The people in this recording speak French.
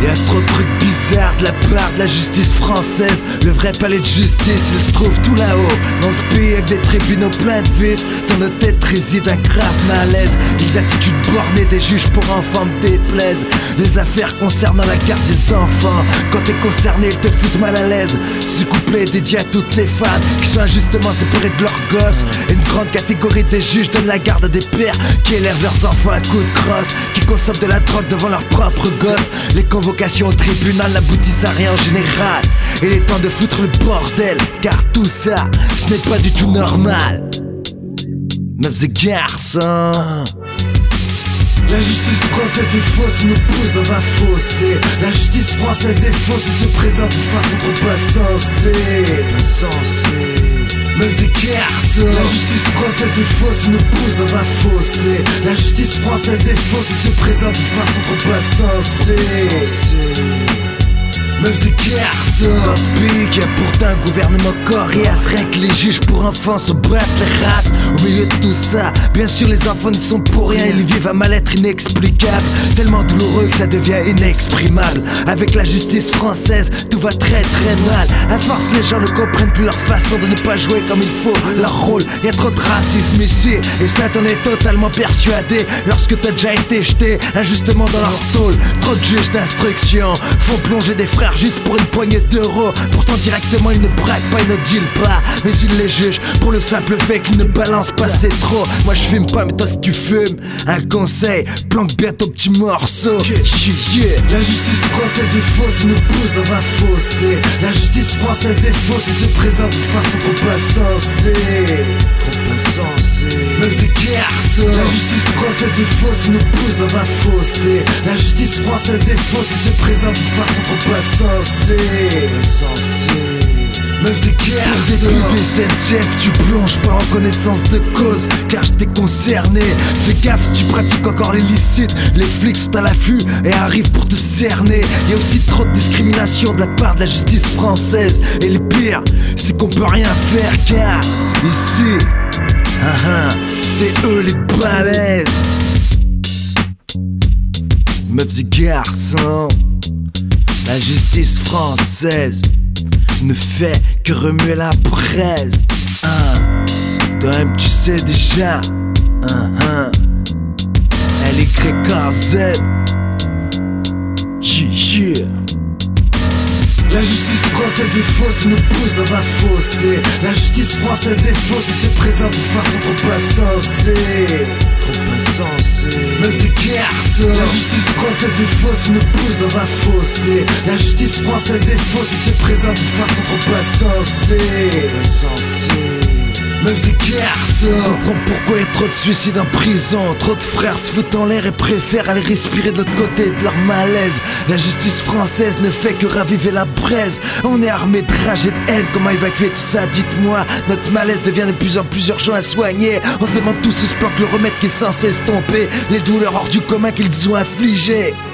Y'a trop de trucs bizarres de la part de la justice française. Le vrai palais de justice, il se trouve tout là-haut, dans ce pays avec des tribunaux pleins de vices. Dans nos têtes réside un grave malaise. Les attitudes bornées des juges pour enfants me déplaisent. Les affaires concernant la garde des enfants, quand t'es concerné, ils te foutent mal à l'aise. Ce couplet est dédié à toutes les femmes qui sont injustement séparées de leurs gosses. Et une grande catégorie des juges donne la garde à des pères qui élèvent leurs enfants à coups de crosse, qui consomment de la drogue devant leurs propres gosses. Les convocations au tribunal n'aboutissent à rien en général. Il est temps de foutre le bordel, car tout ça, ce n'est pas du tout normal. Meufs et garçons, la justice française est fausse, nous pousse dans un fossé. La justice française est fausse et se présente d'une façon trop insensée. Meufs et garçons, la justice française est fausse, nous pousse dans un fossé. La justice française est fausse et se présente d'une façon trop insensée. Meufs et garçons, dans ce pays qui a pourtant un gouvernement coriace, rien que les juges pour enfants se battent les races. Au milieu de tout ça, bien sûr les enfants ne sont pour rien. Ils vivent un mal-être inexplicable, tellement douloureux que ça devient inexprimable. Avec la justice française, tout va très très mal. À force les gens ne comprennent plus leur façon de ne pas jouer comme il faut leur rôle. Y'a trop de racisme ici, et ça t'en est totalement persuadé. Lorsque t'as déjà été jeté injustement dans leur tôle. Trop de juges d'instruction font plonger des frères juste pour une poignée d'euros. Pourtant directement ils ne braquent pas, ils ne dealent pas, mais ils les jugent pour le simple fait qu'ils ne balancent pas, c'est trop. Moi je fume pas, mais toi si tu fumes, un conseil, planque bien ton petit morceau. La justice française est fausse, nous pousse dans un fossé. La justice française est fausse et se présente d'une façon trop insensée. Meufs et garçons, la justice française est fausse, nous pousse dans un fossé. La justice française est fausse et se présente d'une façon trop insensée. Meufs et garçons, pour des SNCF tu plonges pas en connaissance de cause, car je t'ai concerné. Fais gaffe si tu pratiques encore l'illicite. Les flics sont à l'affût et arrivent pour te cerner. Y'a aussi trop de discrimination de la part de la justice française. Et le pire, c'est qu'on peut rien faire, car ici, c'est eux les balèzes. Meufs et garçons, la justice française ne fait que remuer la braise. Toi-même tu sais déjà. LYKZ. Yeah. La justice française est fausse, nous pousse dans un fossé. La justice française est fausse et se présente d'une façon trop insensée. Meufs et garçons, la justice française est fausse, nous pousse dans un fossé. La justice française est fausse et se présente d'une façon trop insensée. Meufs et garçons, comprends pourquoi il y a trop de suicides en prison. Trop de frères se foutent en l'air et préfèrent aller respirer de l'autre côté de leur malaise. La justice française ne fait que raviver la braise. On est armé de rage et de haine, comment évacuer tout ça, dites-moi. Notre malaise devient de plus en plus urgent à soigner. On se demande tous où se planque le remède qui est censé estomper les douleurs hors du commun qu'ils ont infligées.